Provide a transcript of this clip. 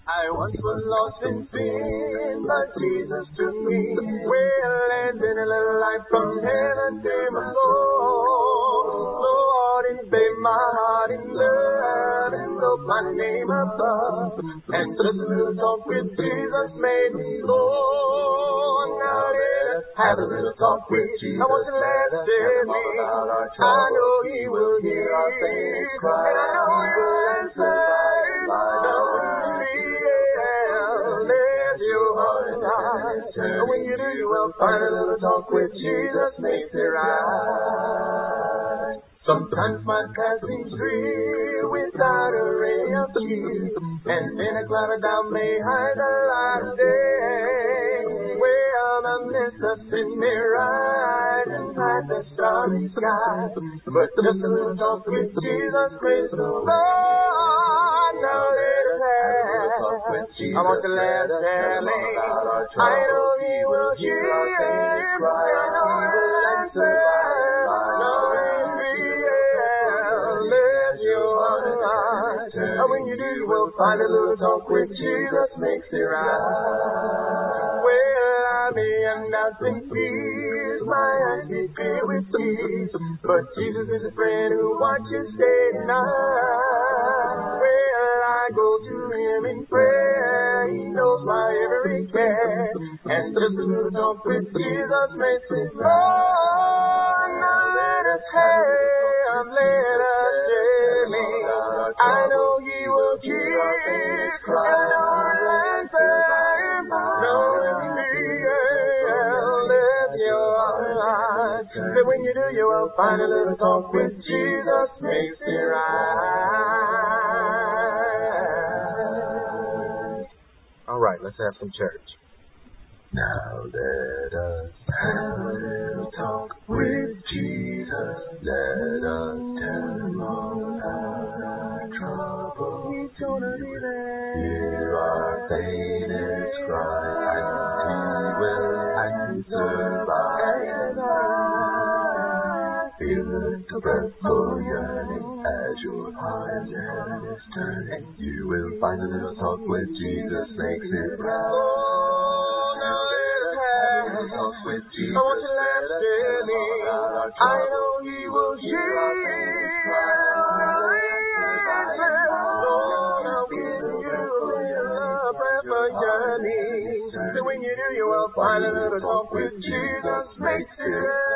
I once was lost in sin, but Jesus took me. Well, and in a little light from heaven came a soul. Lord, He saved my heart in love and wrote my name above. And just a little talk with Jesus made me Lord. Now let us have a little talk with Jesus. I want to let Him me. I know He will hear our faith cry. And I know He will answer. When you do, you will find a little talk with Jesus makes it right. Sometimes my path seems dreary without a ray of cheer, and then a cloud of doubt may hide the light of day. Well, the mist of sin may rise and hide the starry sky, but just a little talk with Jesus makes the Lord. Now let us have. I want to let Him in. I know He will hear us cry. I know He will answer. And when you do, you will find a little talk with Jesus makes it right. Well, I may have nothing fears, my eyes get filled with tears, but Jesus is a friend who watches day and night. Well, I go to Him in prayer, He knows my every care, and just a little talk with Jesus makes it right. Now let us have, let us tell Him. I know He will hear, and I know He'll answer. No fear, live your heart. That when you do, you will find a little talk with Jesus makes it right. All right, let's have some church. Now let us have a little talk with Jesus. Let us tell Him all about our trouble. He's gonna be there. Hear our faintest cry, and He will answer by and by. Feel the breathful yearning as your heart and heaven is turning. You will find a little talk with Jesus makes it right. With Jesus, I want to let Him in. I know He will hear. Lord, I'll give you a breath of yearning. So when you do, you will find a little talk with Jesus makes it